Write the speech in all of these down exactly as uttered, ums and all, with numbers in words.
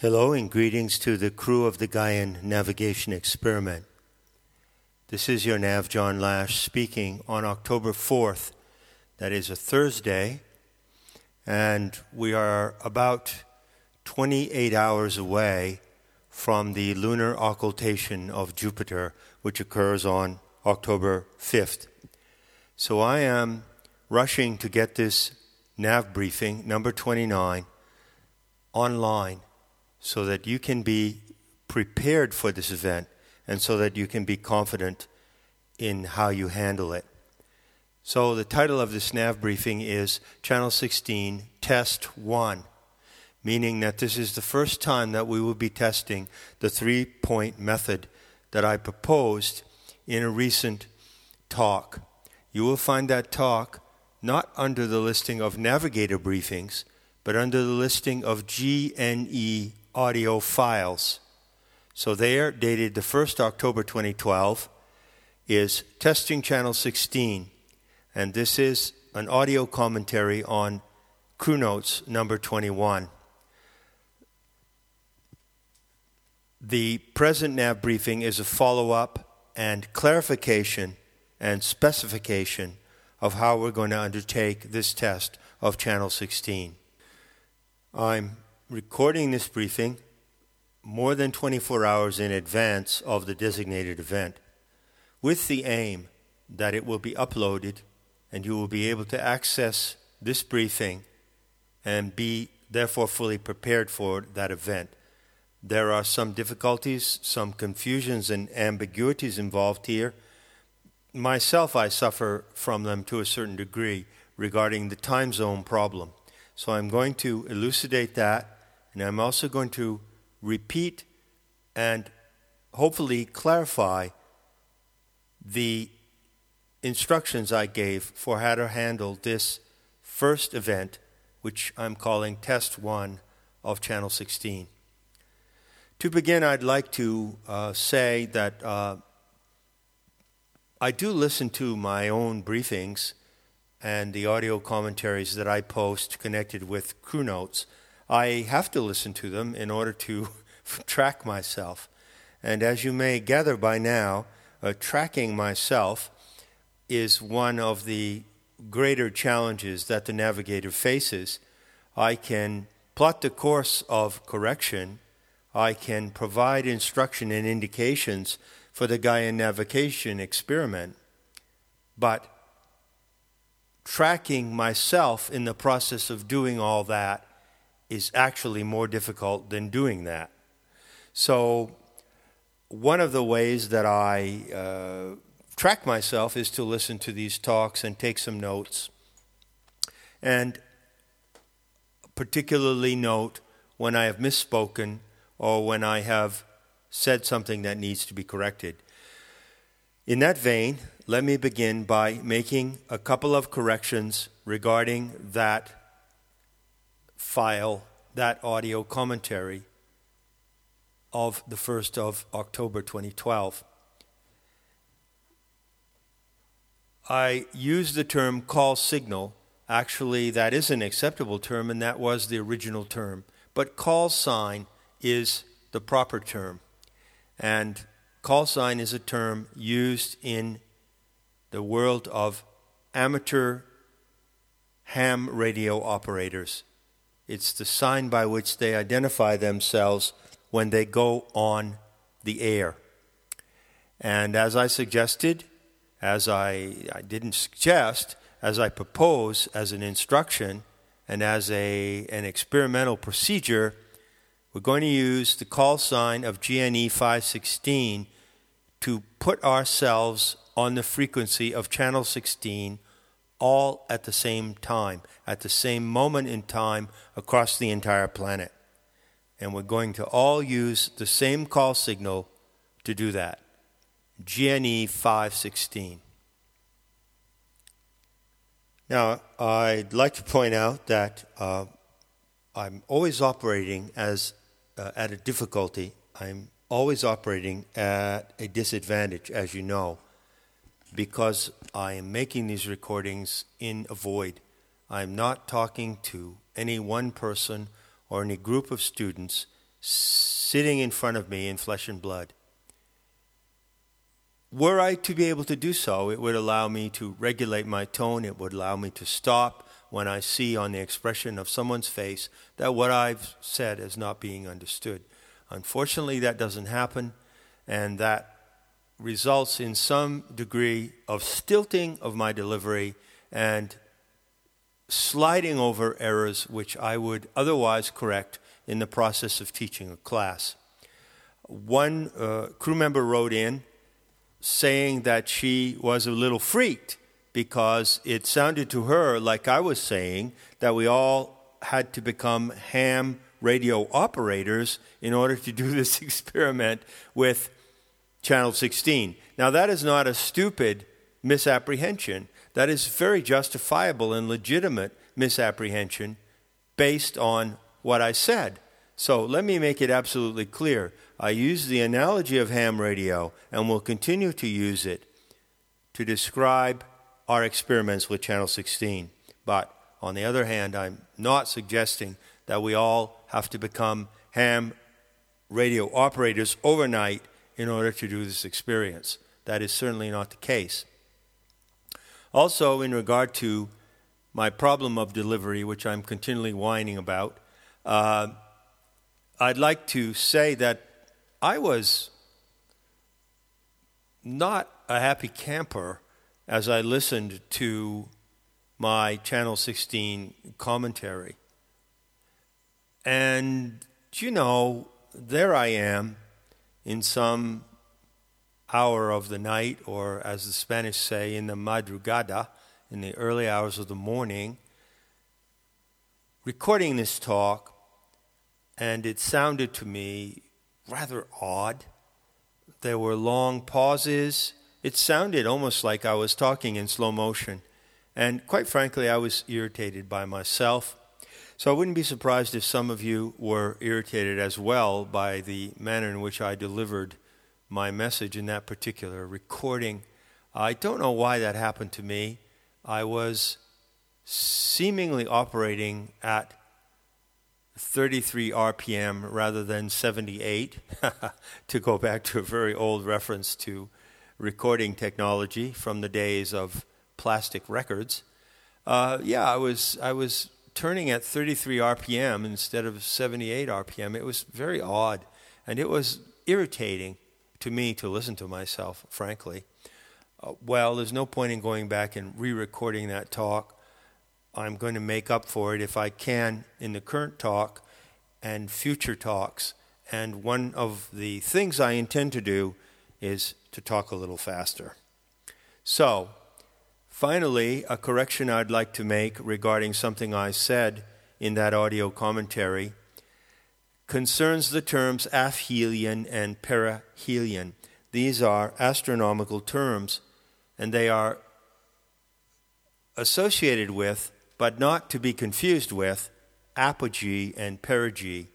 Hello and greetings to the crew of the Gaian Navigation Experiment. This is your Nav John Lash speaking on October fourth. That is a Thursday, and we are about twenty-eight hours away from the lunar occultation of Jupiter, which occurs on October fifth. So I am rushing to get this Nav briefing, number twenty-nine, online, so that you can be prepared for this event and so that you can be confident in how you handle it. So the title of this Nav briefing is Channel sixteen, Test one, meaning that this is the first time that we will be testing the three-point method that I proposed in a recent talk. You will find that talk not under the listing of Navigator briefings, but under the listing of G N E audio files. So there, dated the first of October twenty twelve, is Testing Channel sixteen. And this is an audio commentary on Crew Notes number twenty-one. The present Nav briefing is a follow-up and clarification and specification of how we're going to undertake this test of Channel sixteen. I'm recording this briefing more than twenty-four hours in advance of the designated event, with the aim that it will be uploaded and you will be able to access this briefing and be therefore fully prepared for that event. There are some difficulties, some confusions and ambiguities involved here. Myself, I suffer from them to a certain degree regarding the time zone problem. So I'm going to elucidate that, and I'm also going to repeat and hopefully clarify the instructions I gave for how to handle this first event, which I'm calling Test one of Channel sixteen. To begin, I'd like to uh, say that uh, I do listen to my own briefings and the audio commentaries that I post connected with Crew Notes. I have to listen to them in order to track myself. And as you may gather by now, uh, tracking myself is one of the greater challenges that the navigator faces. I can plot the course of correction. I can provide instruction and indications for the Gaian Navigation Experiment. But tracking myself in the process of doing all that is actually more difficult than doing that. So one of the ways that I uh, track myself is to listen to these talks and take some notes, and particularly note when I have misspoken or when I have said something that needs to be corrected. In that vein, let me begin by making a couple of corrections regarding that file, that audio commentary of the first of October twenty twelve. I used the term call signal. Actually, that is an acceptable term, and that was the original term. But call sign is the proper term. And call sign is a term used in the world of amateur ham radio operators. It's the sign by which they identify themselves when they go on the air. And as I suggested, as I, I didn't suggest, as I propose as an instruction and as a an experimental procedure, we're going to use the call sign of G N E five sixteen to put ourselves on the frequency of Channel sixteen all at the same time, at the same moment in time across the entire planet. And we're going to all use the same call signal to do that. G N E five sixteen. Now, I'd like to point out that uh, I'm always operating as uh, at a difficulty. I'm always operating at a disadvantage, as you know, because I am making these recordings in a void. I'm not talking to any one person or any group of students sitting in front of me in flesh and blood. Were I to be able to do so, it would allow me to regulate my tone. It would allow me to stop when I see on the expression of someone's face that what I've said is not being understood. Unfortunately, that doesn't happen, and that results in some degree of stilting of my delivery and sliding over errors which I would otherwise correct in the process of teaching a class. One uh, crew member wrote in saying that she was a little freaked because it sounded to her like I was saying that we all had to become ham radio operators in order to do this experiment with Channel sixteen. Now, that is not a stupid misapprehension. That is very justifiable and legitimate misapprehension based on what I said. So let me make it absolutely clear. I use the analogy of ham radio and will continue to use it to describe our experiments with Channel sixteen. But on the other hand, I'm not suggesting that we all have to become ham radio operators overnight in order to do this experience. That is certainly not the case. Also, in regard to my problem of delivery, which I'm continually whining about, uh, I'd like to say that I was not a happy camper as I listened to my Channel sixteen commentary. And, you know, there I am in some hour of the night, or as the Spanish say, in the madrugada, in the early hours of the morning, recording this talk, and it sounded to me rather odd. There were long pauses. It sounded almost like I was talking in slow motion. And quite frankly, I was irritated by myself. So I wouldn't be surprised if some of you were irritated as well by the manner in which I delivered my message in that particular recording. I don't know why that happened to me. I was seemingly operating at thirty-three R P M rather than seventy-eight, to go back to a very old reference to recording technology from the days of plastic records. Uh, yeah, I was I was turning at thirty-three R P M instead of seventy-eight R P M. It was very odd, and it was irritating to me to listen to myself, frankly. Uh, well, there's no point in going back and re-recording that talk. I'm going to make up for it if I can in the current talk and future talks. And one of the things I intend to do is to talk a little faster. So, finally, a correction I'd like to make regarding something I said in that audio commentary concerns the terms aphelion and perihelion. These are astronomical terms, and they are associated with, but not to be confused with, apogee and perigee.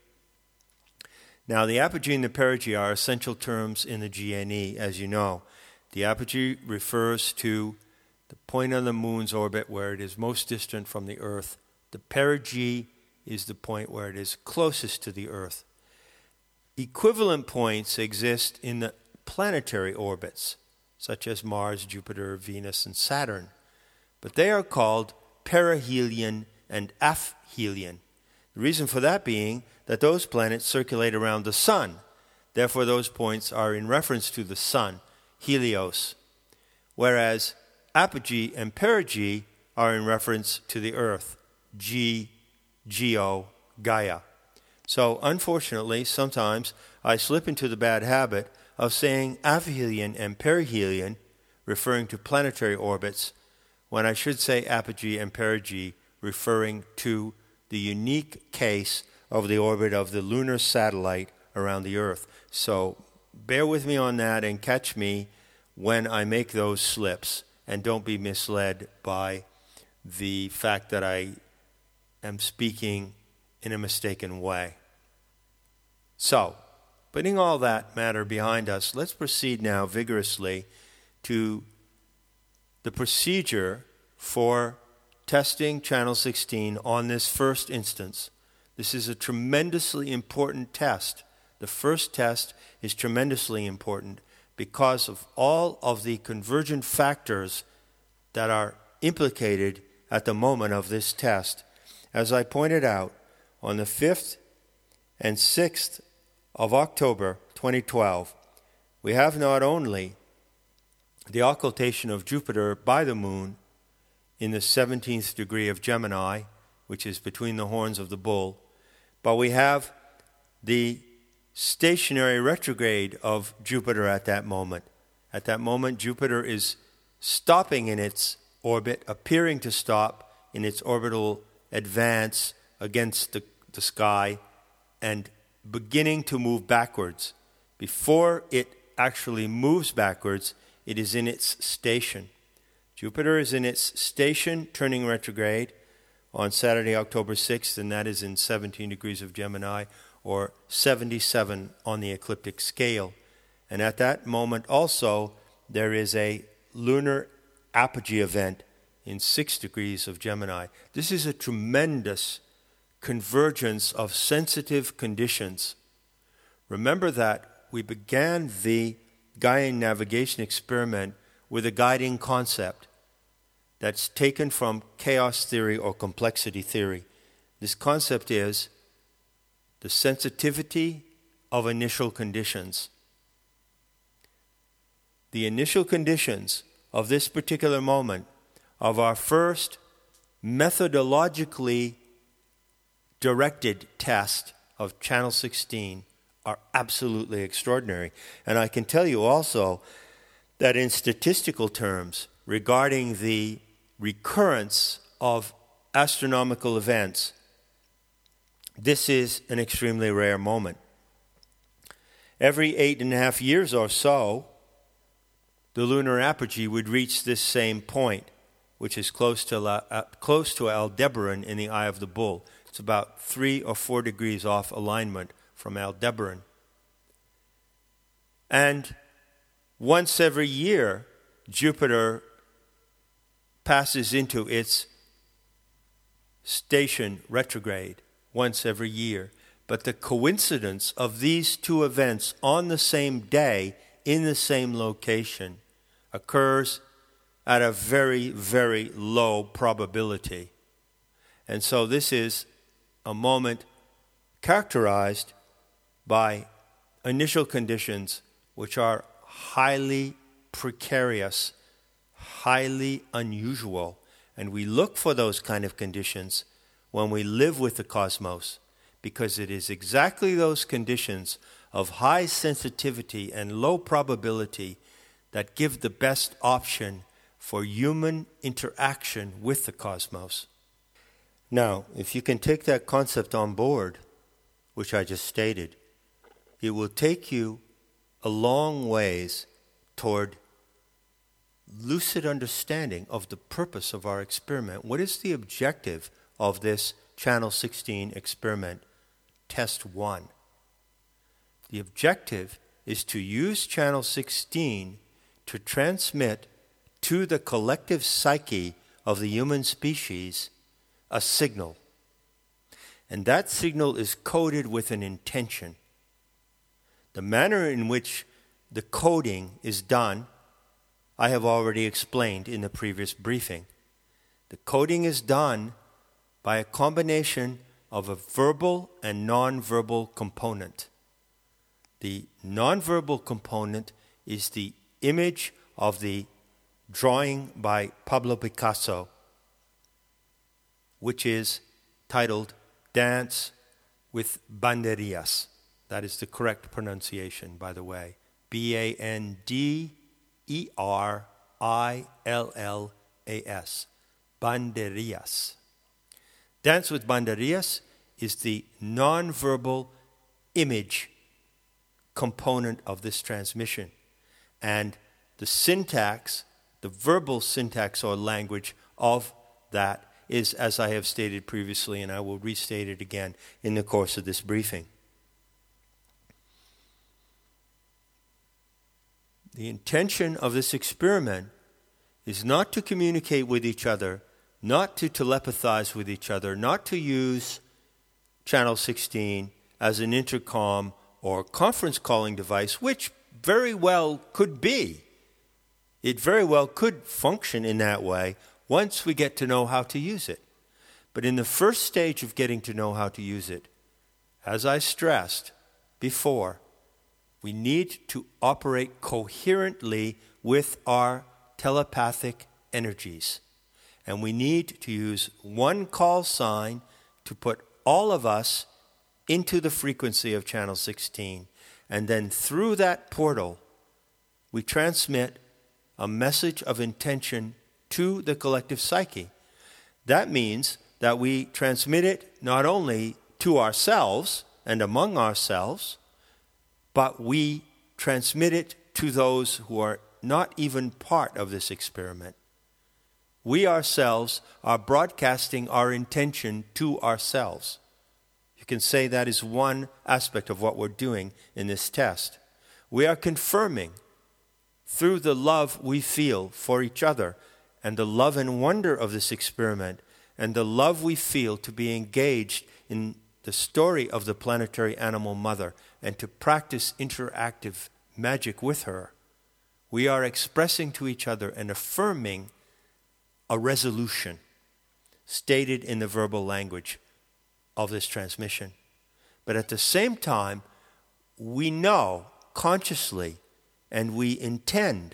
Now, the apogee and the perigee are essential terms in the G N E, as you know. The apogee refers to the point on the moon's orbit where it is most distant from the Earth. The perigee is the point where it is closest to the Earth. Equivalent points exist in the planetary orbits, such as Mars, Jupiter, Venus, and Saturn. But they are called perihelion and aphelion. The reason for that being that those planets circulate around the sun. Therefore, those points are in reference to the sun, Helios. Whereas apogee and perigee are in reference to the Earth, G, Geo, Gaia. So, unfortunately, sometimes I slip into the bad habit of saying aphelion and perihelion, referring to planetary orbits, when I should say apogee and perigee, referring to the unique case of the orbit of the lunar satellite around the Earth. So, bear with me on that and catch me when I make those slips, and don't be misled by the fact that I am speaking in a mistaken way. So, putting all that matter behind us, let's proceed now vigorously to the procedure for testing Channel sixteen on this first instance. This is a tremendously important test. The first test is tremendously important because of all of the convergent factors that are implicated at the moment of this test. As I pointed out, on the fifth and sixth of October twenty twelve, we have not only the occultation of Jupiter by the moon in the seventeenth degree of Gemini, which is between the horns of the bull, but we have the stationary retrograde of Jupiter at that moment. At that moment, Jupiter is stopping in its orbit, appearing to stop in its orbital advance against the, the sky, and beginning to move backwards. Before it actually moves backwards, it is in its station. Jupiter is in its station, turning retrograde, on Saturday, October sixth, and that is in seventeen degrees of Gemini, or seventy-seven on the ecliptic scale. And at that moment also, there is a lunar apogee event in six degrees of Gemini. This is a tremendous convergence of sensitive conditions. Remember that we began the Gaian navigation experiment with a guiding concept that's taken from chaos theory or complexity theory. This concept is the sensitivity of initial conditions. The initial conditions of this particular moment, of our first methodologically directed test of Channel sixteen, are absolutely extraordinary. And I can tell you also that in statistical terms, regarding the recurrence of astronomical events, this is an extremely rare moment. Every eight and a half years or so, the lunar apogee would reach this same point, which is close to La, uh, close to Aldebaran in the Eye of the Bull. It's about three or four degrees off alignment from Aldebaran. And once every year, Jupiter passes into its station retrograde, once every year. But the coincidence of these two events on the same day, in the same location, occurs at a very, very low probability. And so this is a moment characterized by initial conditions which are highly precarious, highly unusual. And we look for those kind of conditions when we live with the cosmos, because it is exactly those conditions of high sensitivity and low probability that give the best option for human interaction with the cosmos. Now, if you can take that concept on board, which I just stated, it will take you a long ways toward lucid understanding of the purpose of our experiment. What is the objective of this Channel sixteen experiment, Test one? The objective is to use Channel sixteen to transmit to the collective psyche of the human species a signal. And that signal is coded with an intention. The manner in which the coding is done, I have already explained in the previous briefing. The coding is done by a combination of a verbal and non-verbal component. The non-verbal component is the image of the drawing by Pablo Picasso, which is titled Dance with Banderillas. That is the correct pronunciation, by the way. B A N D E R I L L A S. Banderillas. Dance with Banderillas is the non-verbal image component of this transmission. And the syntax, the verbal syntax or language of that is, as I have stated previously, and I will restate it again in the course of this briefing. The intention of this experiment is not to communicate with each other, not to telepathize with each other, not to use Channel sixteen as an intercom or conference calling device, which very well could be. It very well could function in that way once we get to know how to use it. But in the first stage of getting to know how to use it, as I stressed before, we need to operate coherently with our telepathic energies. And we need to use one call sign to put all of us into the frequency of channel sixteen. And then through that portal, we transmit a message of intention to the collective psyche. That means that we transmit it not only to ourselves and among ourselves, but we transmit it to those who are not even part of this experiment. We ourselves are broadcasting our intention to ourselves. You can say that is one aspect of what we're doing in this test. We are confirming through the love we feel for each other and the love and wonder of this experiment and the love we feel to be engaged in the story of the planetary animal mother and to practice interactive magic with her. We are expressing to each other and affirming a resolution stated in the verbal language of this transmission. But at the same time, we know consciously and we intend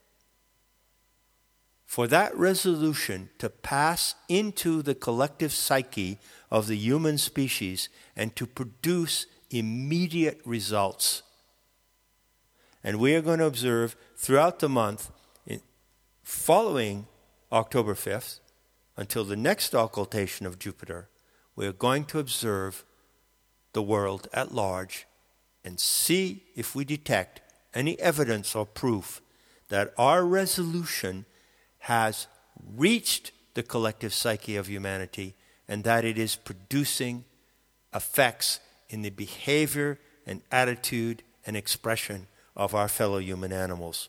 for that resolution to pass into the collective psyche of the human species and to produce immediate results. And we are going to observe throughout the month, in, following October fifth, until the next occultation of Jupiter, we are going to observe the world at large and see if we detect any evidence or proof that our resolution has reached the collective psyche of humanity and that it is producing effects in the behavior and attitude and expression of our fellow human animals.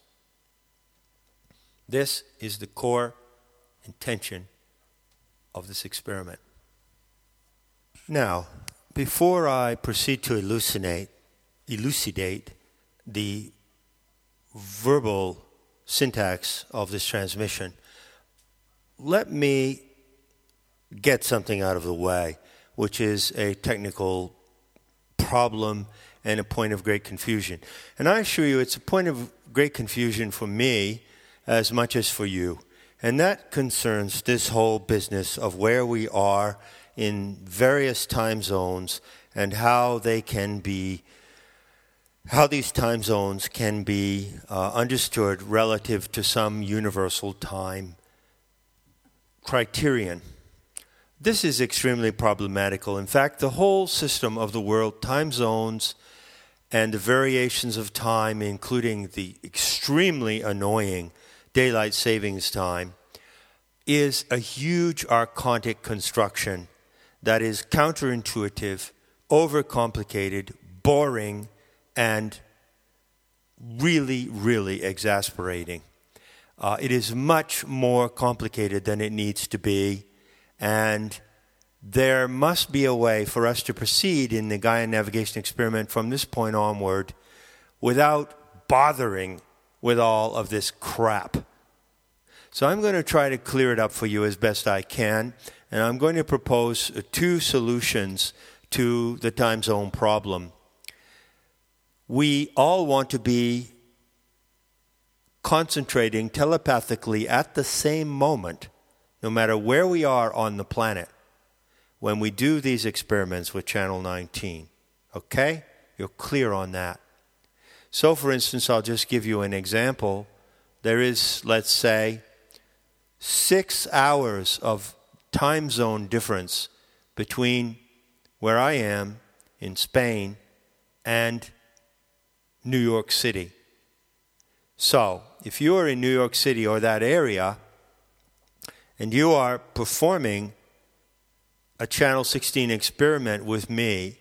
This is the core intention of this experiment. Now, before I proceed to elucidate, elucidate the verbal syntax of this transmission, let me get something out of the way, which is a technical problem and a point of great confusion. And I assure you it's a point of great confusion for me as much as for you. And that concerns this whole business of where we are in various time zones and how they can be, how these time zones can be uh, understood relative to some universal time criterion. This is extremely problematical. In fact, the whole system of the world, time zones and the variations of time, including the extremely annoying daylight savings time, is a huge archontic construction that is counterintuitive, overcomplicated, boring, and really, really exasperating. Uh, it is much more complicated than it needs to be, and there must be a way for us to proceed in the Gaia navigation experiment from this point onward without bothering with all of this crap. So I'm going to try to clear it up for you as best I can, and I'm going to propose two solutions to the time zone problem. We all want to be concentrating telepathically at the same moment, no matter where we are on the planet, when we do these experiments with Channel nineteen. Okay? You're clear on that. So, for instance, I'll just give you an example. There is, let's say, six hours of time zone difference between where I am in Spain and New York City. So, if you are in New York City or that area, and you are performing a Channel sixteen experiment with me,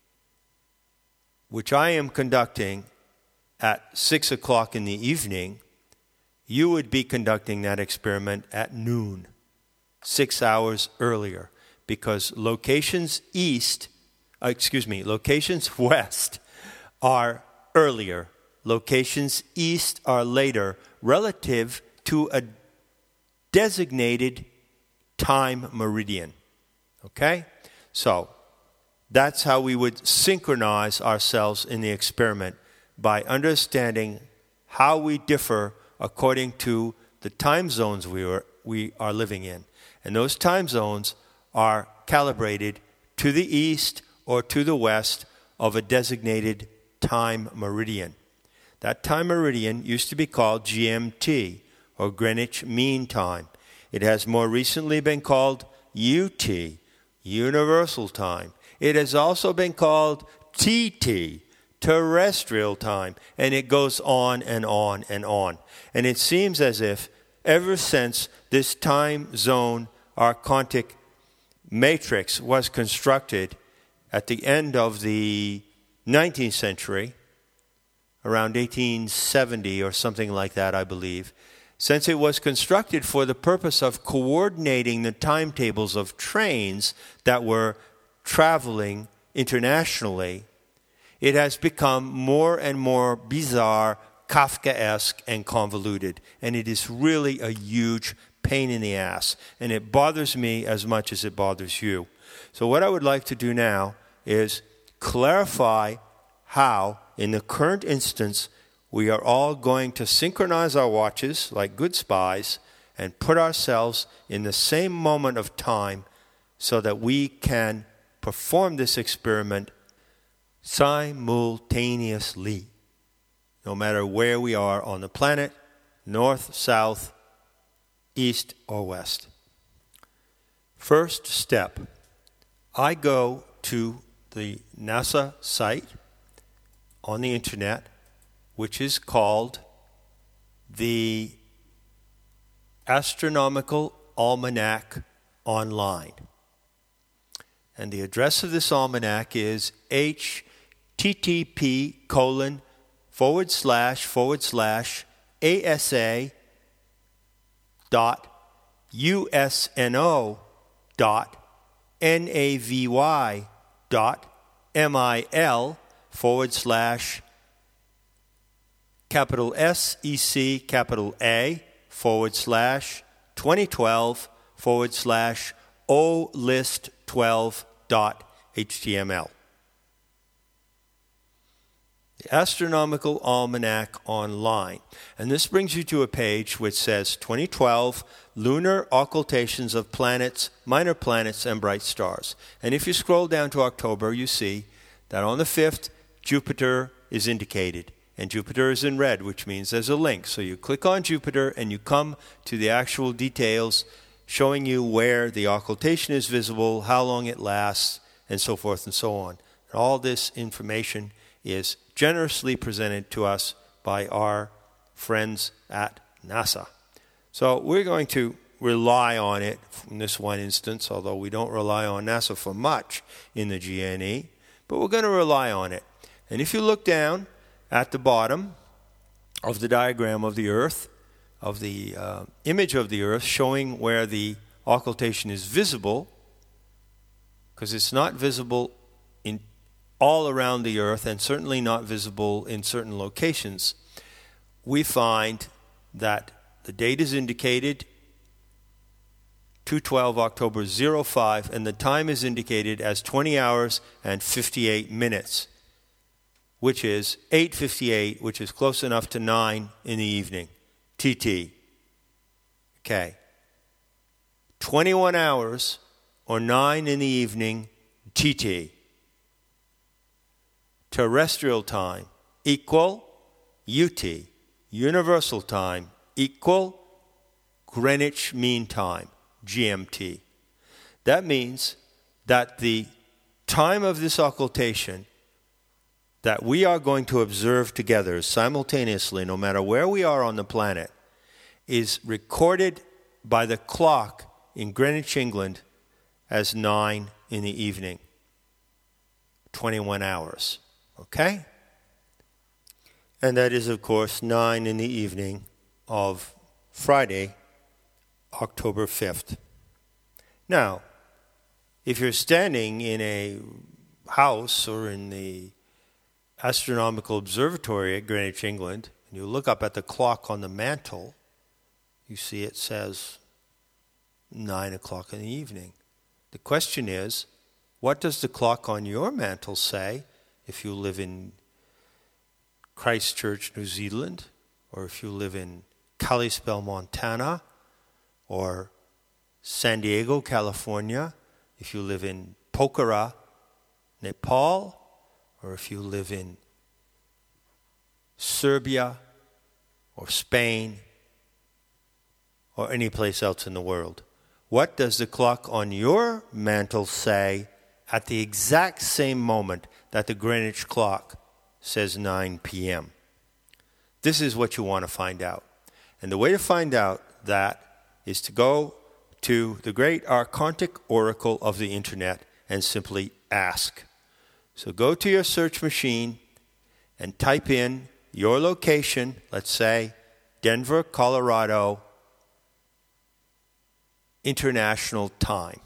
which I am conducting at six o'clock in the evening, you would be conducting that experiment at noon, six hours earlier, because locations east uh, excuse me, locations west are earlier. Locations east are later relative to a designated time meridian. Okay? So that's how we would synchronize ourselves in the experiment, by understanding how we differ according to the time zones we are, we are living in. And those time zones are calibrated to the east or to the west of a designated time meridian. That time meridian used to be called G M T, or Greenwich Mean Time. It has more recently been called U T, Universal Time. It has also been called T T, Terrestrial Time, and it goes on and on and on. And it seems as if ever since this time zone archontic matrix was constructed at the end of the nineteenth century, around eighteen seventy or something like that, I believe, since it was constructed for the purpose of coordinating the timetables of trains that were traveling internationally, it has become more and more bizarre, Kafkaesque, and convoluted. And it is really a huge pain in the ass. And it bothers me as much as it bothers you. So what I would like to do now is clarify how, in the current instance, we are all going to synchronize our watches like good spies and put ourselves in the same moment of time so that we can perform this experiment simultaneously, no matter where we are on the planet, north, south, east, or west. First step, I go to the NASA site on the internet, which is called the Astronomical Almanac Online. And the address of this almanac is http colon forward slash forward slash asa dot usno dot navy dot mil forward slash capital S E C capital A forward slash twenty twelve forward slash O list twelve dot H T M L. The Astronomical Almanac Online. And this brings you to a page which says twenty twelve Lunar Occultations of Planets, Minor Planets, and Bright Stars. And if you scroll down to October, you see that on the fifth, Jupiter is indicated. And Jupiter is in red, which means there's a link. So you click on Jupiter and you come to the actual details showing you where the occultation is visible, how long it lasts, and so forth and so on. And all this information is generously presented to us by our friends at NASA. So we're going to rely on it in this one instance, although we don't rely on NASA for much in the G N E, but we're going to rely on it. And if you look down at the bottom of the diagram of the Earth, of the uh, image of the Earth showing where the occultation is visible, because it's not visible in all around the Earth and certainly not visible in certain locations, we find that the date is indicated two twelve October oh five, and the time is indicated as twenty hours and fifty-eight minutes, which is eight fifty-eight, which is close enough to nine in the evening, T T. Okay. twenty-one hours or nine in the evening, T T. Terrestrial time equal U T. Universal time equal Greenwich Mean Time, G M T. That means that the time of this occultation that we are going to observe together simultaneously, no matter where we are on the planet, is recorded by the clock in Greenwich, England, as nine in the evening. twenty-one hours. Okay? And that is, of course, nine in the evening of Friday, October fifth. Now, if you're standing in a house or in the astronomical observatory at Greenwich, England, and you look up at the clock on the mantle, you see it says nine o'clock in the evening. The question is, what does the clock on your mantle say if you live in Christchurch, New Zealand, or if you live in Kalispell, Montana, or San Diego, California, if you live in Pokhara, Nepal, or if you live in Serbia or Spain or any place else in the world. What does the clock on your mantle say at the exact same moment that the Greenwich clock says nine p.m.? This is what you want to find out. And the way to find out that is to go to the great archontic oracle of the internet and simply ask. So go to your search machine and type in your location, let's say Denver, Colorado, International Time.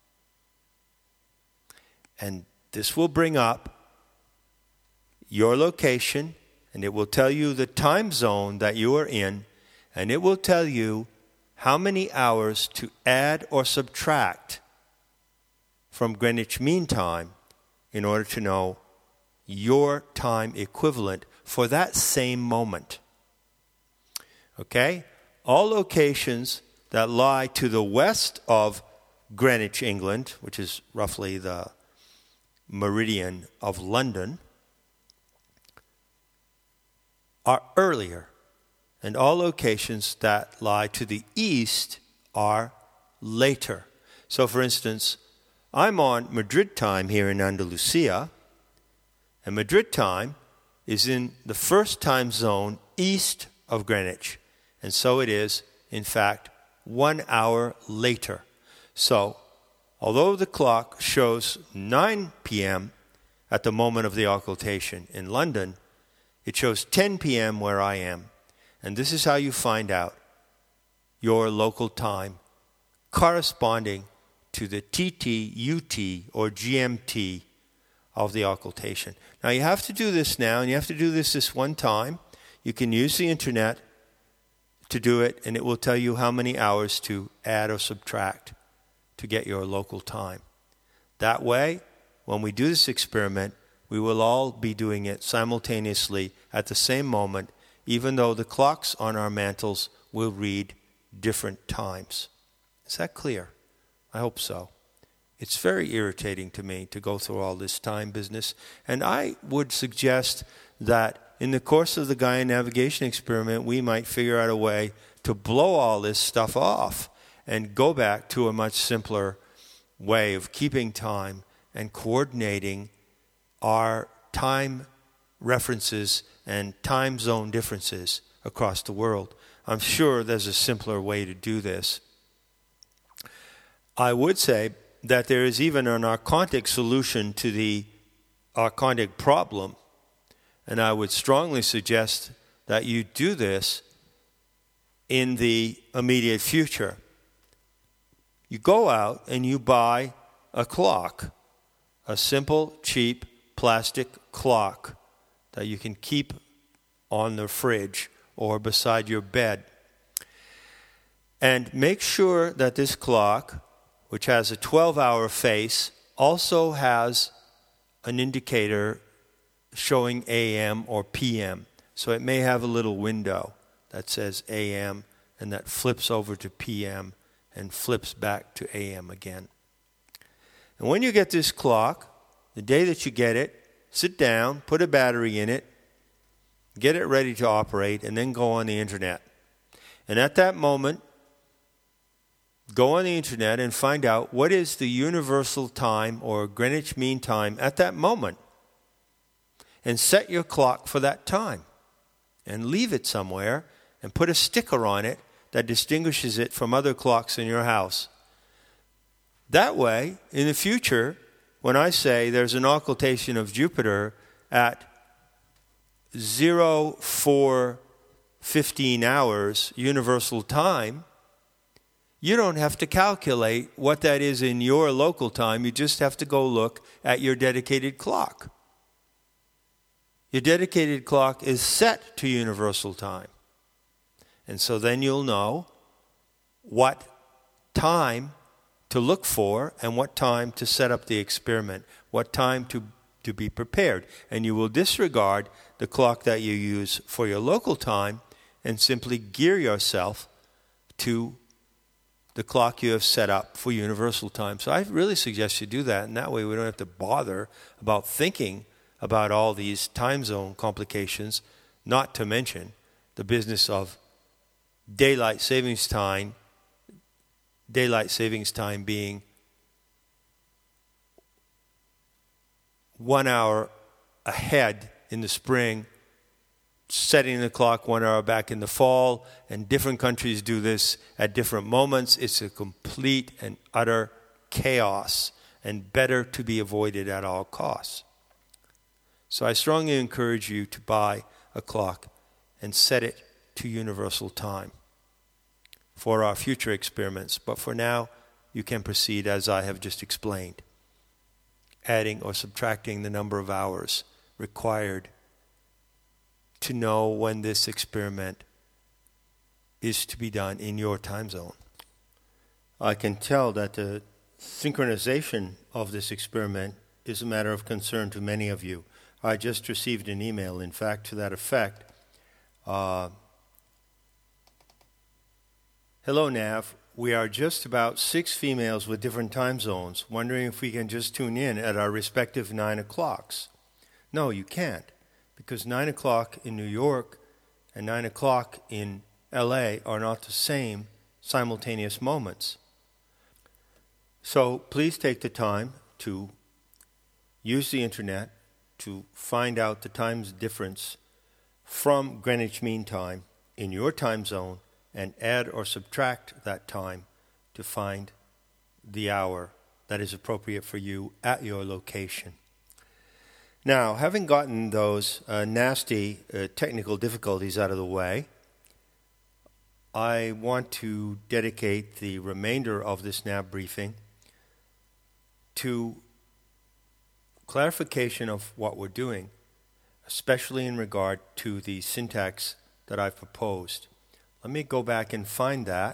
And this will bring up your location, and it will tell you the time zone that you are in, and it will tell you how many hours to add or subtract from Greenwich Mean Time in order to know your time equivalent for that same moment. Okay? All locations that lie to the west of Greenwich, England, which is roughly the meridian of London, are earlier. And all locations that lie to the east are later. So, for instance, I'm on Madrid time here in Andalusia, and Madrid time is in the first time zone east of Greenwich. And so it is, in fact, one hour later. So, although the clock shows nine p.m. at the moment of the occultation in London, it shows ten p.m. where I am. And this is how you find out your local time corresponding to the T T, U T, or G M T of the occultation. Now, you have to do this now, and you have to do this this one time. You can use the internet to do it, and it will tell you how many hours to add or subtract to get your local time. That way, when we do this experiment, we will all be doing it simultaneously at the same moment, even though the clocks on our mantles will read different times. Is that clear? I hope so. It's very irritating to me to go through all this time business, and I would suggest that in the course of the Gaia navigation experiment, we might figure out a way to blow all this stuff off and go back to a much simpler way of keeping time and coordinating our time references and time zone differences across the world. I'm sure there's a simpler way to do this. I would say that there is even an archontic solution to the archontic problem, and I would strongly suggest that you do this in the immediate future. You go out and you buy a clock, a simple, cheap plastic clock that you can keep on the fridge or beside your bed. And make sure that this clock, which has a twelve-hour face, also has an indicator showing A M or P M. So it may have a little window that says A M and that flips over to P M and flips back to A M again. And when you get this clock, the day that you get it, sit down, put a battery in it, get it ready to operate, and then go on the internet. And at that moment, go on the internet and find out what is the universal time or Greenwich Mean Time at that moment. And set your clock for that time. And leave it somewhere and put a sticker on it that distinguishes it from other clocks in your house. That way, in the future, when I say there's an occultation of Jupiter at zero four fifteen hours universal time, You don't have to calculate what that is in your local time. You just have to go look at your dedicated clock. Your dedicated clock is set to universal time. And so then you'll know what time to look for and what time to set up the experiment, what time to, to be prepared. And you will disregard the clock that you use for your local time and simply gear yourself to the clock you have set up for universal time. So I really suggest you do that, and that way we don't have to bother about thinking about all these time zone complications, not to mention the business of daylight savings time, daylight savings time being one hour ahead in the spring, setting the clock one hour back in the fall, and different countries do this at different moments. It's a complete and utter chaos, and better to be avoided at all costs. So I strongly encourage you to buy a clock and set it to universal time for our future experiments. But for now, you can proceed as I have just explained, adding or subtracting the number of hours required to know when this experiment is to be done in your time zone. I can tell that the synchronization of this experiment is a matter of concern to many of you. I just received an email, in fact, to that effect. Uh, Hello, Nav. We are just about six females with different time zones, wondering if we can just tune in at our respective nine o'clocks. No, you can't, because nine o'clock in New York and nine o'clock in L A are not the same simultaneous moments. So please take the time to use the internet to find out the time difference from Greenwich Mean Time in your time zone and add or subtract that time to find the hour that is appropriate for you at your location. Now, having gotten those uh, nasty uh, technical difficulties out of the way, I want to dedicate the remainder of this N A B briefing to clarification of what we're doing, especially in regard to the syntax that I've proposed. Let me go back and find that.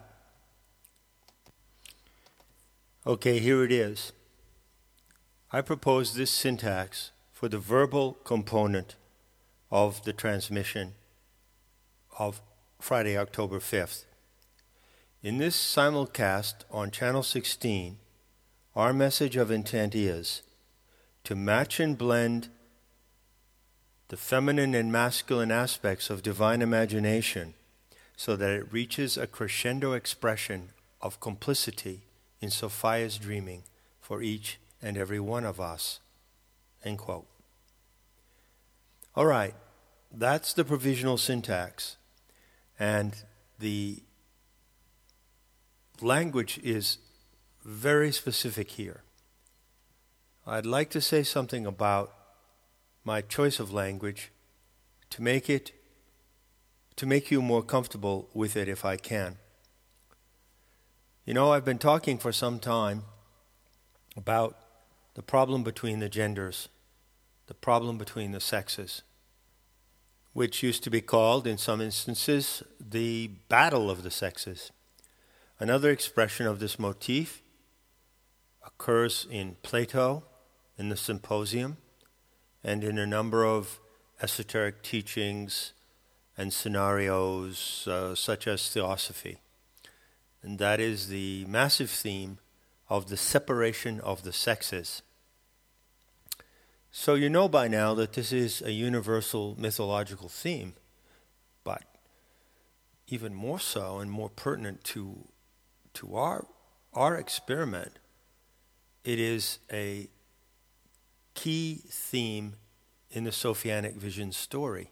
Okay, here it is. I propose this syntax for the verbal component of the transmission of Friday, October fifth. In this simulcast on Channel sixteen, our message of intent is to match and blend the feminine and masculine aspects of divine imagination so that it reaches a crescendo expression of complicity in Sophia's dreaming for each and every one of us. End quote. All right, that's the provisional syntax. And the language is very specific here. I'd like to say something about my choice of language to make it, to make you more comfortable with it if I can. You know, I've been talking for some time about the problem between the genders, the problem between the sexes, which used to be called, in some instances, the battle of the sexes. Another expression of this motif occurs in Plato, in the Symposium, and in a number of esoteric teachings and scenarios uh, such as Theosophy. And that is the massive theme of the separation of the sexes. So you know by now that this is a universal mythological theme, but even more so and more pertinent to to our our experiment, it is a key theme in the Sophianic vision story.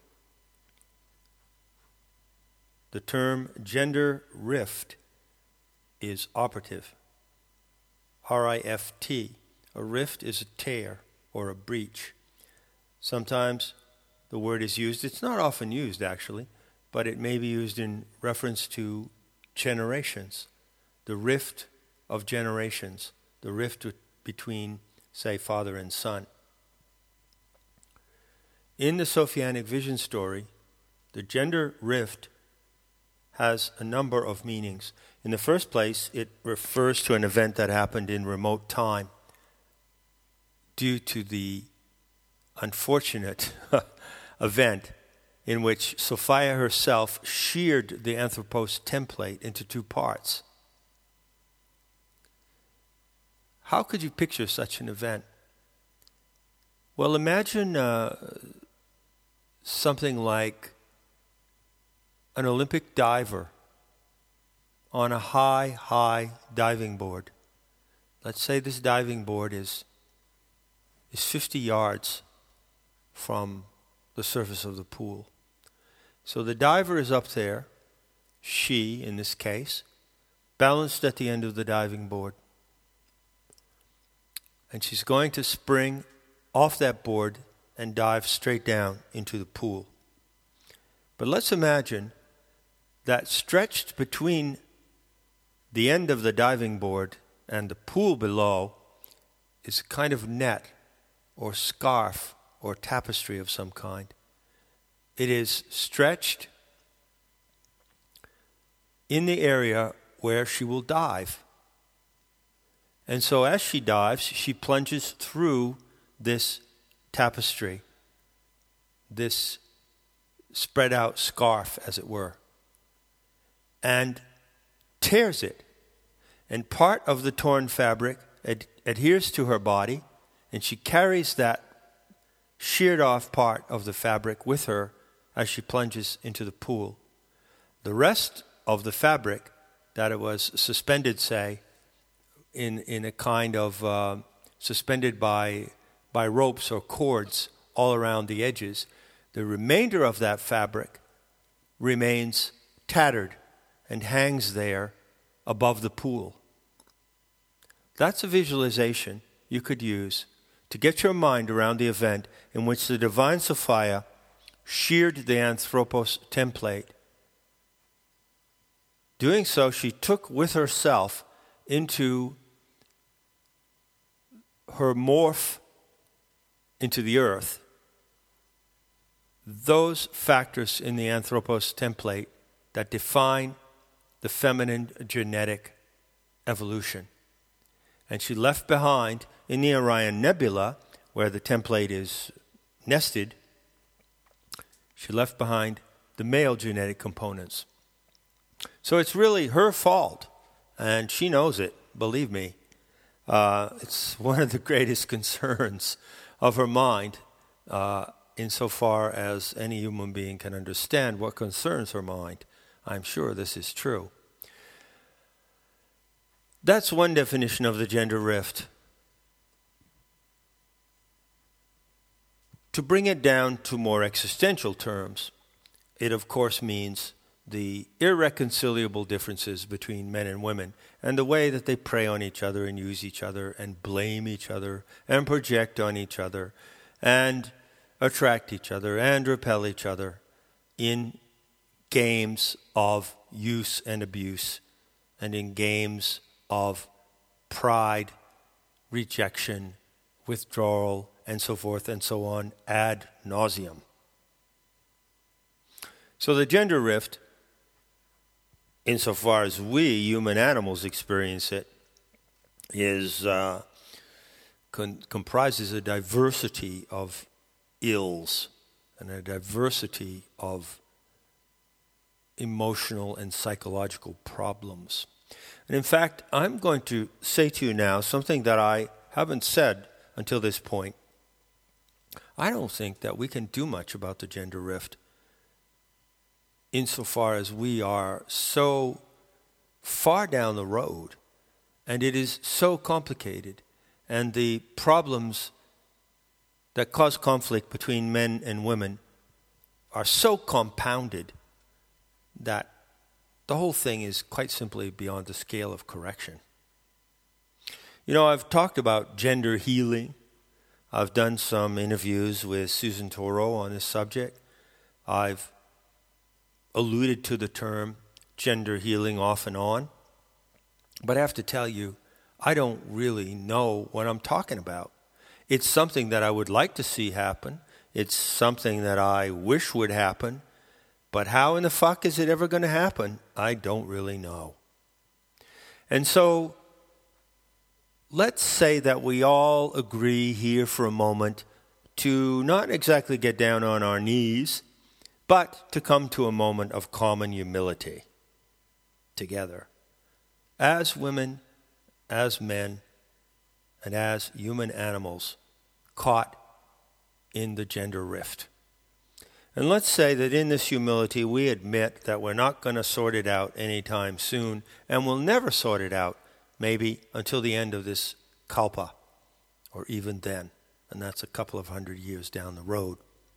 The term gender rift is operative. R I F T. A rift is a tear or a breach. Sometimes the word is used, it's not often used actually, but it may be used in reference to generations. the rift of generations, the rift between, say, father and son. In the Sophianic vision story, the gender rift has a number of meanings. In the first place, it refers to an event that happened in remote time due to the unfortunate event in which Sophia herself sheared the Anthropos template into two parts. How could you picture such an event? Well, imagine uh, something like an Olympic diver on a high, high diving board. Let's say this diving board is, is fifty yards from the surface of the pool. So the diver is up there, she in this case, balanced at the end of the diving board. And she's going to spring off that board and dive straight down into the pool. But let's imagine that stretched between the end of the diving board and the pool below is a kind of net or scarf or tapestry of some kind. It is stretched in the area where she will dive. And so as she dives, she plunges through this tapestry, this spread out scarf, as it were, and tears it. And part of the torn fabric ad- adheres to her body, and she carries that sheared off part of the fabric with her as she plunges into the pool. The rest of the fabric that it was suspended, say, in, in a kind of uh, suspended by, by ropes or cords all around the edges, the remainder of that fabric remains tattered and hangs there above the pool. That's a visualization you could use to get your mind around the event in which the divine Sophia sheared the Anthropos template. Doing so, she took with herself into her morph into the earth those factors in the Anthropos template that define the feminine genetic evolution. And she left behind in the Orion Nebula, where the template is nested, she left behind the male genetic components. So it's really her fault, and she knows it, believe me. Uh, it's one of the greatest concerns of her mind, uh, insofar as any human being can understand what concerns her mind. I'm sure this is true. That's one definition of the gender rift. To bring it down to more existential terms, it of course means the irreconcilable differences between men and women and the way that they prey on each other and use each other and blame each other and project on each other and attract each other and repel each other in games of use and abuse and in games of pride, rejection, withdrawal, and so forth and so on ad nauseum. So the gender rift, insofar as we human animals experience it, is uh, con- comprises a diversity of ills and a diversity of emotional and psychological problems. And in fact, I'm going to say to you now something that I haven't said until this point. I don't think that we can do much about the gender rift insofar as we are so far down the road and it is so complicated, and the problems that cause conflict between men and women are so compounded that the whole thing is quite simply beyond the scale of correction. You know, I've talked about gender healing. I've done some interviews with Susan Toro on this subject. I've alluded to the term gender healing off and on. But I have to tell you, I don't really know what I'm talking about. It's something that I would like to see happen. It's something that I wish would happen. But how in the fuck is it ever going to happen? I don't really know. And so, let's say that we all agree here for a moment to not exactly get down on our knees, but to come to a moment of common humility together. As women, as men, and as human animals caught in the gender rift. And let's say that in this humility we admit that we're not going to sort it out anytime soon, and we'll never sort it out, maybe until the end of this kalpa, or even then. And that's a couple of hundred years down the road.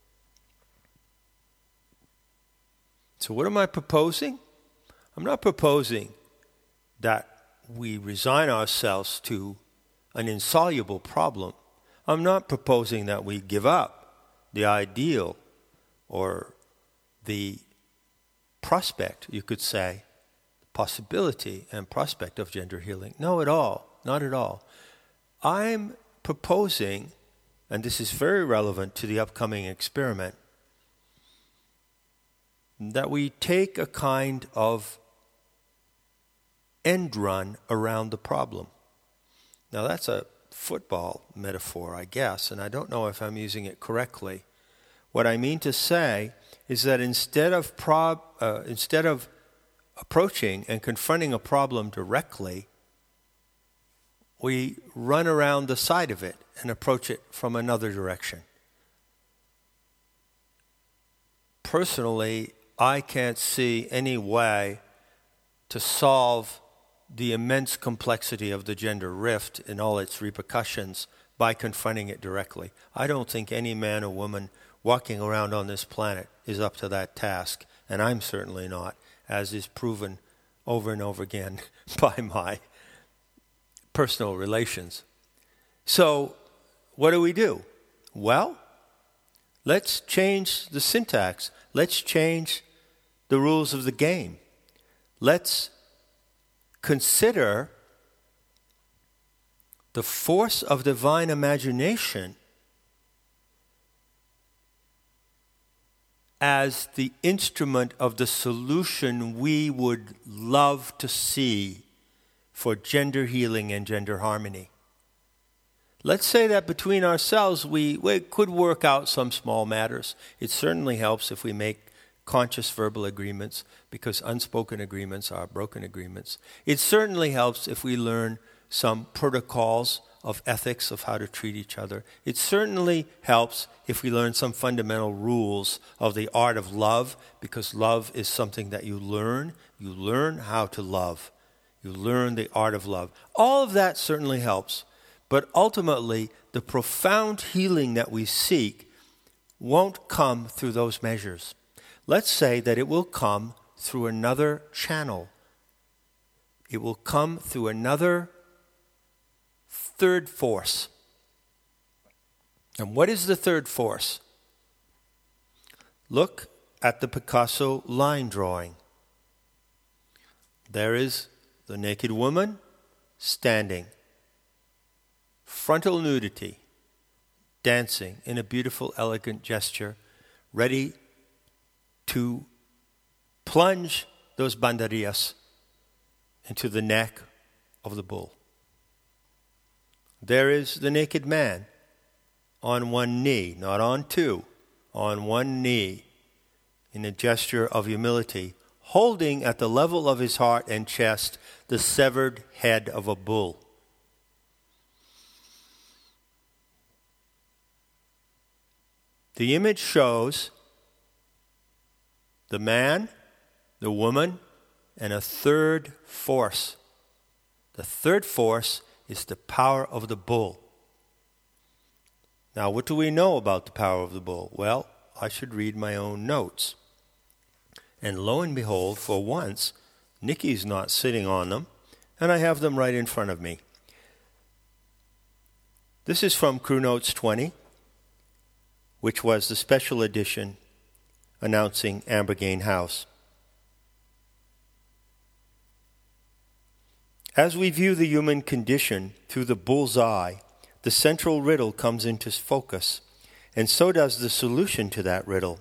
So what am I proposing? I'm not proposing that we resign ourselves to an insoluble problem. I'm not proposing that we give up the ideal or the prospect, you could say, possibility and prospect of gender healing. No, at all. Not at all. I'm proposing, and this is very relevant to the upcoming experiment, that we take a kind of end run around the problem. Now that's a football metaphor, I guess, and I don't know if I'm using it correctly. What I mean to say is that instead of prob, uh, instead of approaching and confronting a problem directly, we run around the side of it and approach it from another direction. Personally, I can't see any way to solve the immense complexity of the gender rift and all its repercussions by confronting it directly. I don't think any man or woman walking around on this planet is up to that task, and I'm certainly not, as is proven over and over again by my personal relations. So, what do we do? Well, let's change the syntax. Let's change the rules of the game. Let's consider the force of divine imagination as the instrument of the solution we would love to see for gender healing and gender harmony. Let's say that between ourselves we, we could work out some small matters. It certainly helps if we make conscious verbal agreements, because unspoken agreements are broken agreements. It certainly helps if we learn some protocols of ethics of how to treat each other. It certainly helps if we learn some fundamental rules of the art of love, because love is something that you learn. You learn how to love. You learn the art of love. All of that certainly helps, but ultimately the profound healing that we seek won't come through those measures. Let's say that it will come through another channel. It will come through another third force. And what is the third force? Look at the Picasso line drawing. There is the naked woman standing, frontal nudity, dancing in a beautiful, elegant gesture, ready to plunge those banderillas into the neck of the bull. There is the naked man on one knee, not on two, on one knee, in a gesture of humility, holding at the level of his heart and chest the severed head of a bull. The image shows the man, the woman, and a third force. The third force is the power of the bull. Now, what do we know about the power of the bull? Well, I should read my own notes. And lo and behold, for once, Nikki's not sitting on them, and I have them right in front of me. This is from Crew Notes twenty, which was the special edition announcing Ambergain House. As we view the human condition through the bull's eye, the central riddle comes into focus, and so does the solution to that riddle.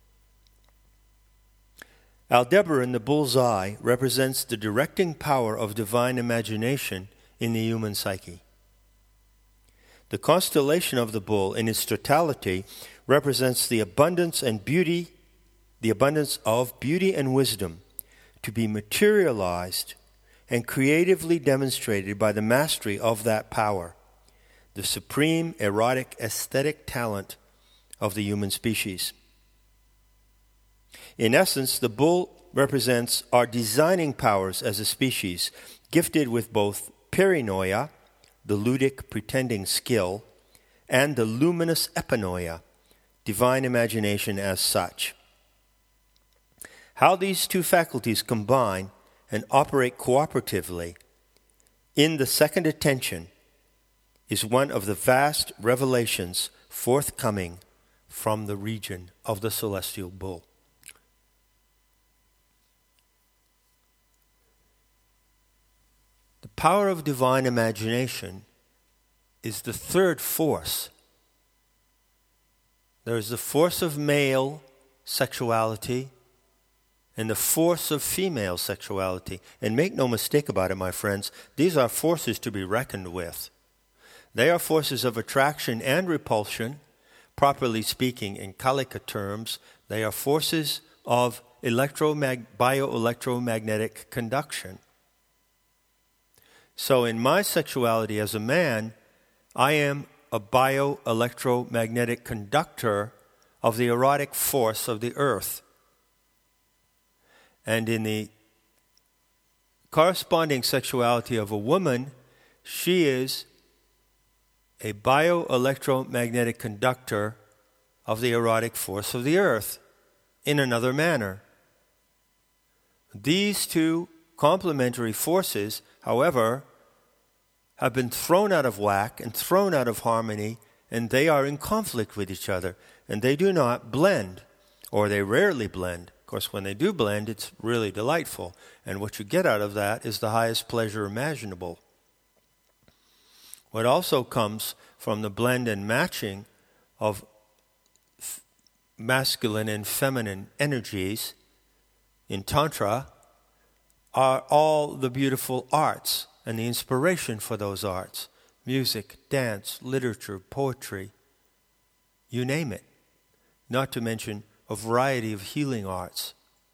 Aldebaran, the bull's eye, represents the directing power of divine imagination in the human psyche. The constellation of the bull in its totality represents the abundance and beauty, the abundance of beauty and wisdom to be materialized and creatively demonstrated by the mastery of that power, the supreme erotic aesthetic talent of the human species. In essence, the bull represents our designing powers as a species, gifted with both paranoia, the ludic pretending skill, and the luminous epinoia, divine imagination as such. How these two faculties combine and operate cooperatively in the second attention is one of the vast revelations forthcoming from the region of the celestial bull. The power of divine imagination is the third force. There is the force of male sexuality and the force of female sexuality. And make no mistake about it, my friends, these are forces to be reckoned with. They are forces of attraction and repulsion. Properly speaking, in Kalika terms, they are forces of electromag- bioelectromagnetic conduction. So in my sexuality as a man, I am a bioelectromagnetic conductor of the erotic force of the earth. And in the corresponding sexuality of a woman, she is a bioelectromagnetic conductor of the erotic force of the earth in another manner. These two complementary forces, however, have been thrown out of whack and thrown out of harmony, and they are in conflict with each other, and they do not blend, or they rarely blend. Of course, when they do blend, it's really delightful, and what you get out of that is the highest pleasure imaginable. What also comes from the blend and matching of f- masculine and feminine energies in Tantra are all the beautiful arts and the inspiration for those arts. Music, dance, literature, poetry, you name it. Not to mention a variety of healing arts.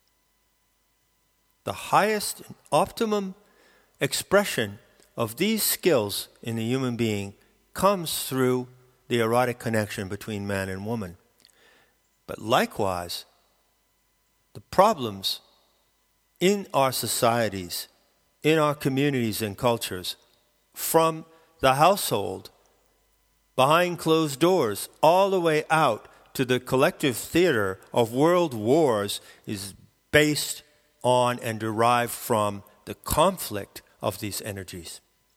The highest and optimum expression of these skills in the human being comes through the erotic connection between man and woman. But likewise, the problems in our societies, in our communities and cultures, from the household, behind closed doors, all the way out to the collective theater of world wars, is based on and derived from the conflict of these energies.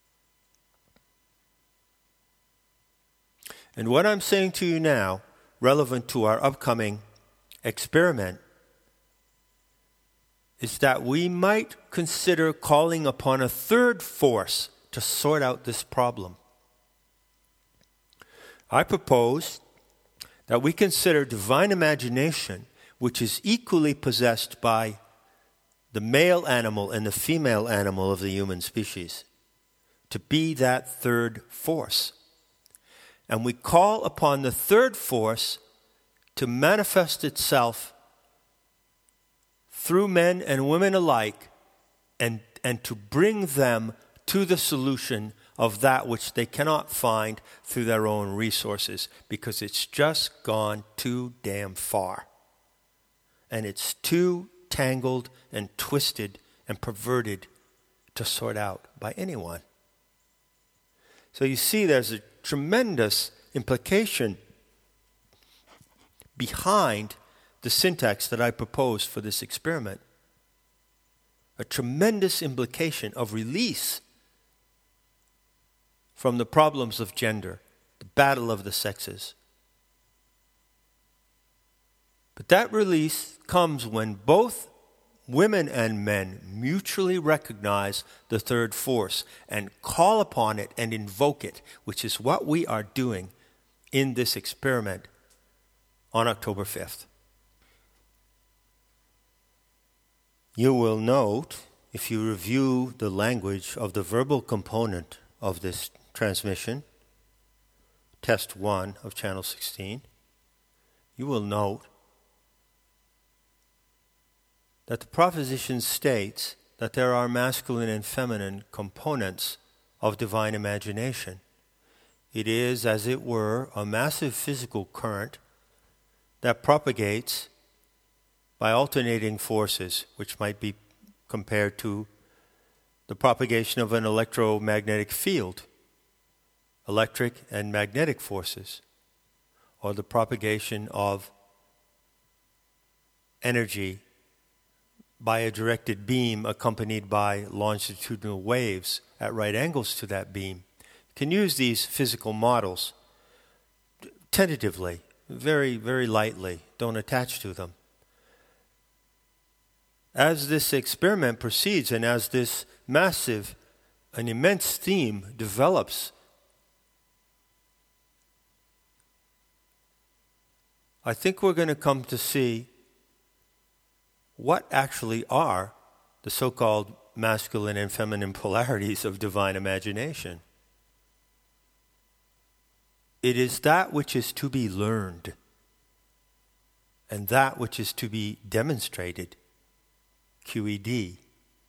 And what I'm saying to you now, relevant to our upcoming experiment, is that we might consider calling upon a third force to sort out this problem. I propose that we consider divine imagination, which is equally possessed by the male animal and the female animal of the human species, to be that third force. And we call upon the third force to manifest itself through men and women alike, and, and to bring them to the solution of that which they cannot find through their own resources, because it's just gone too damn far. And it's too tangled and twisted and perverted to sort out by anyone. So you see, there's a tremendous implication behind the syntax that I propose for this experiment. A tremendous implication of release from the problems of gender, the battle of the sexes. But that release comes when both women and men mutually recognize the third force and call upon it and invoke it, which is what we are doing in this experiment on October fifth. You will note, if you review the language of the verbal component of this transmission, test one of channel sixteen, you will note that the proposition states that there are masculine and feminine components of divine imagination. It is, as it were, a massive physical current that propagates by alternating forces, which might be compared to the propagation of an electromagnetic field, electric and magnetic forces, or the propagation of energy by a directed beam accompanied by longitudinal waves at right angles to that beam. You can use these physical models tentatively, very, very lightly. Don't attach to them. As this experiment proceeds and as this massive, an immense theme develops, I think we're going to come to see what actually are the so-called masculine and feminine polarities of divine imagination. It is that which is to be learned and that which is to be demonstrated, Q E D.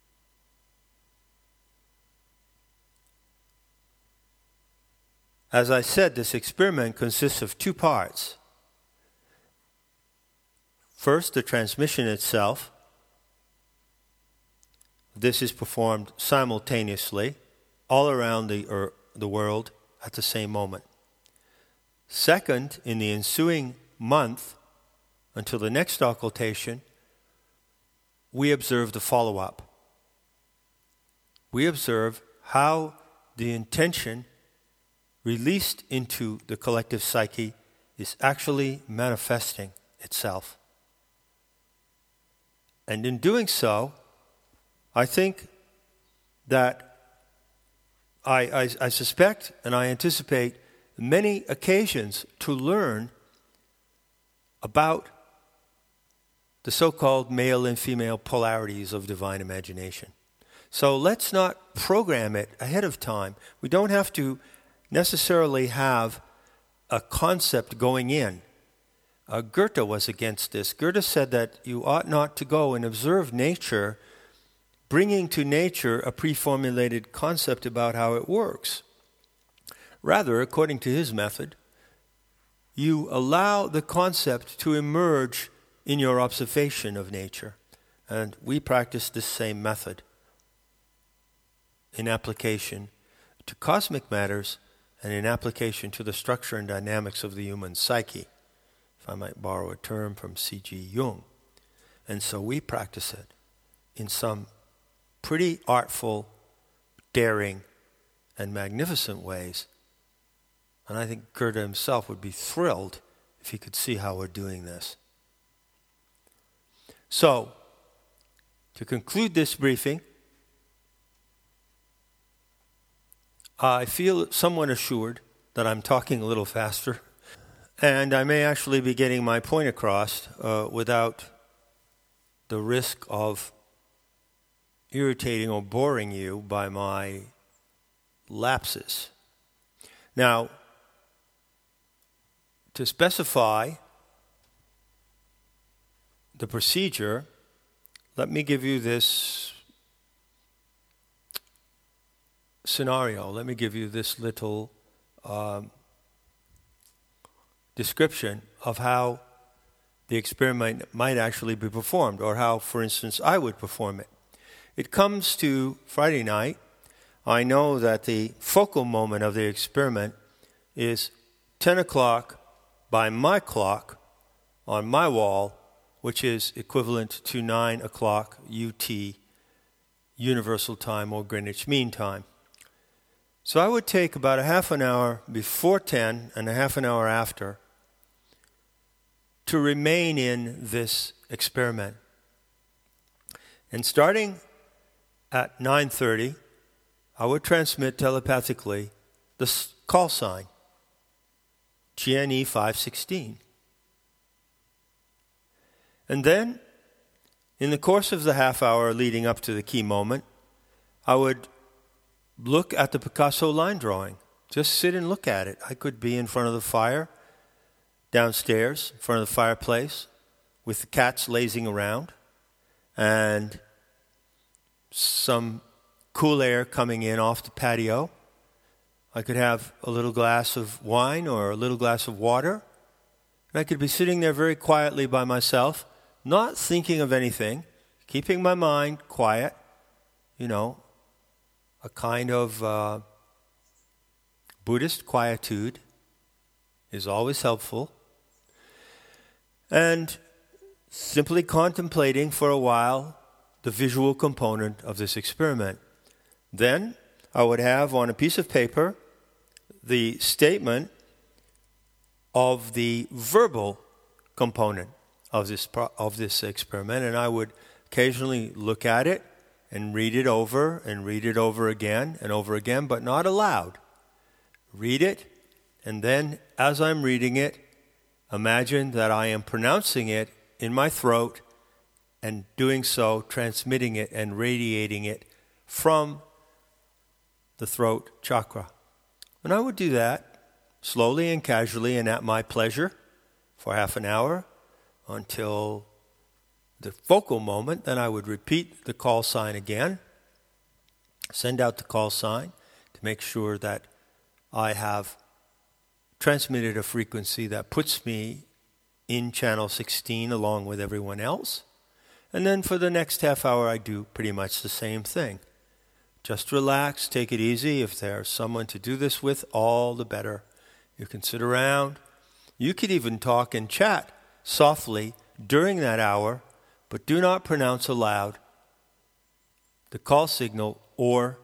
As I said, this experiment consists of two parts. First, the transmission itself. This is performed simultaneously all around the, er, the world at the same moment. Second, in the ensuing month, until the next occultation, we observe the follow-up. We observe how the intention released into the collective psyche is actually manifesting itself. And in doing so, I think that I, I, I suspect and I anticipate many occasions to learn about the so-called male and female polarities of divine imagination. So let's not program it ahead of time. We don't have to necessarily have a concept going in. Uh, Goethe was against this. Goethe said that you ought not to go and observe nature, bringing to nature a pre-formulated concept about how it works. Rather, according to his method, you allow the concept to emerge in your observation of nature. And we practice this same method in application to cosmic matters and in application to the structure and dynamics of the human psyche, if I might borrow a term from C G Jung. And so we practice it in some pretty artful, daring, and magnificent ways. And I think Goethe himself would be thrilled if he could see how we're doing this. So, to conclude this briefing, I feel somewhat assured that I'm talking a little faster, and I may actually be getting my point across uh, without the risk of irritating or boring you by my lapses. Now, to specify the procedure, let me give you this scenario. Let me give you this little um, description of how the experiment might actually be performed, or how, for instance, I would perform it. It comes to Friday night. I know that the focal moment of the experiment is ten o'clock by my clock on my wall, which is equivalent to nine o'clock U T, Universal Time or Greenwich Mean Time. So I would take about a half an hour before ten and a half an hour after to remain in this experiment. And starting at nine thirty, I would transmit telepathically the call sign, G N E five sixteen. And then, in the course of the half hour leading up to the key moment, I would look at the Picasso line drawing. Just sit and look at it. I could be in front of the fire, downstairs, in front of the fireplace, with the cats lazing around, and some cool air coming in off the patio. I could have a little glass of wine or a little glass of water. And I could be sitting there very quietly by myself, not thinking of anything, keeping my mind quiet, you know, a kind of uh, Buddhist quietude is always helpful. And simply contemplating for a while the visual component of this experiment. Then I would have on a piece of paper the statement of the verbal component of this pro- of this experiment, and I would occasionally look at it and read it over and read it over again and over again, but not aloud. Read it, and then as I'm reading it, imagine that I am pronouncing it in my throat and doing so, transmitting it and radiating it from the throat chakra. And I would do that slowly and casually and at my pleasure for half an hour until the focal moment. Then I would repeat the call sign again, send out the call sign to make sure that I have transmitted a frequency that puts me in channel sixteen along with everyone else. And then for the next half hour, I do pretty much the same thing. Just relax, take it easy. If there's someone to do this with, all the better. You can sit around. You could even talk and chat softly during that hour, but do not pronounce aloud the call signal or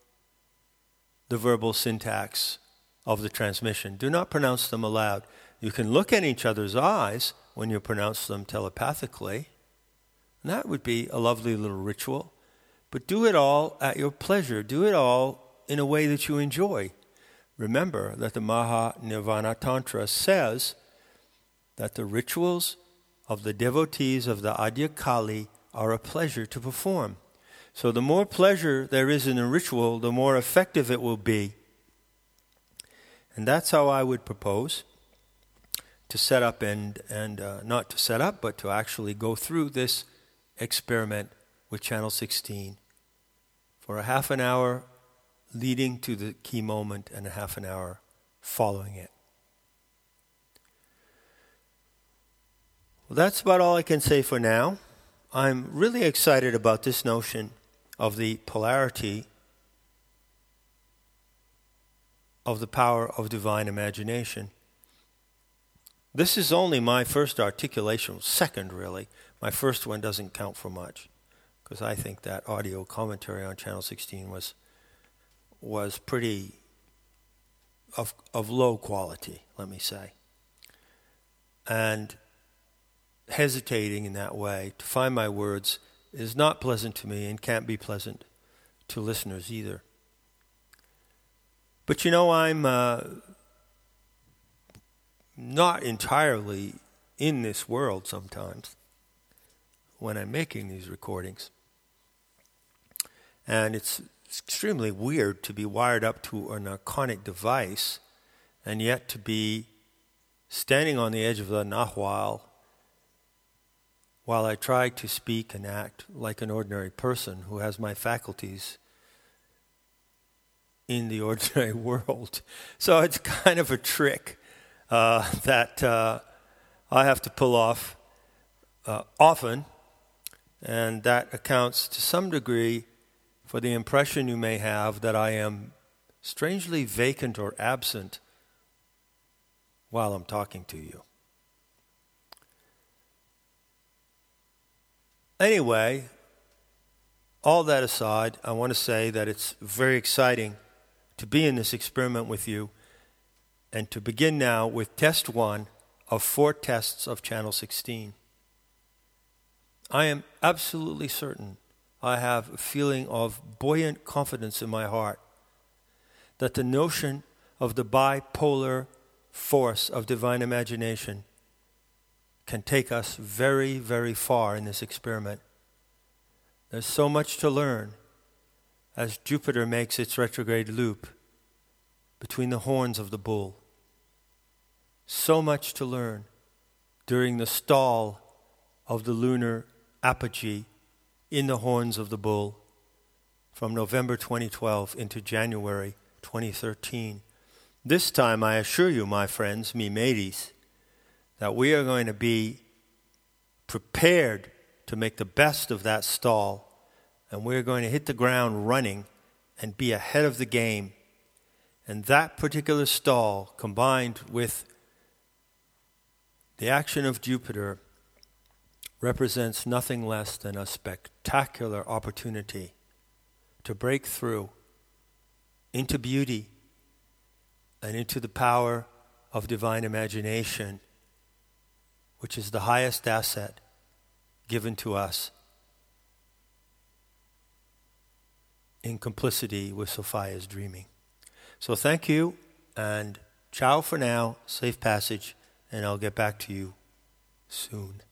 the verbal syntax of the transmission. Do not pronounce them aloud. You can look at each other's eyes when you pronounce them telepathically. And that would be a lovely little ritual. But do it all at your pleasure. Do it all in a way that you enjoy. Remember that the Maha Nirvana Tantra says that the rituals of the devotees of the Adya Kali are a pleasure to perform. So the more pleasure there is in a ritual, the more effective it will be. And that's how I would propose to set up and, and uh, not to set up, but to actually go through this experiment with Channel sixteen for a half an hour leading to the key moment and a half an hour following it. Well, that's about all I can say for now. I'm really excited about this notion of the polarity of the power of divine imagination. This is only my first articulation, second really. My first one doesn't count for much, because I think that audio commentary on Channel sixteen was was pretty of of low quality, let me say. And hesitating in that way to find my words is not pleasant to me and can't be pleasant to listeners either. But you know, I'm uh, not entirely in this world sometimes when I'm making these recordings. And it's extremely weird to be wired up to an archonic device and yet to be standing on the edge of the Nahual while I try to speak and act like an ordinary person who has my faculties in the ordinary world. So it's kind of a trick uh, that uh, I have to pull off uh, often, and that accounts to some degree for the impression you may have that I am strangely vacant or absent while I'm talking to you. Anyway, all that aside, I want to say that it's very exciting to be in this experiment with you and to begin now with test one of four tests of Channel sixteen. I am absolutely certain I have a feeling of buoyant confidence in my heart that the notion of the bipolar force of divine imagination can take us very, very far in this experiment. There's so much to learn as Jupiter makes its retrograde loop between the horns of the bull. So much to learn during the stall of the lunar apogee in the horns of the bull from November twenty twelve into January twenty thirteen. This time, I assure you, my friends, me mateys, that we are going to be prepared to make the best of that stall, and we're going to hit the ground running and be ahead of the game. And that particular stall, combined with the action of Jupiter, represents nothing less than a spectacular opportunity to break through into beauty and into the power of divine imagination, which is the highest asset given to us in complicity with Sophia's dreaming. So thank you, and ciao for now, safe passage, and I'll get back to you soon.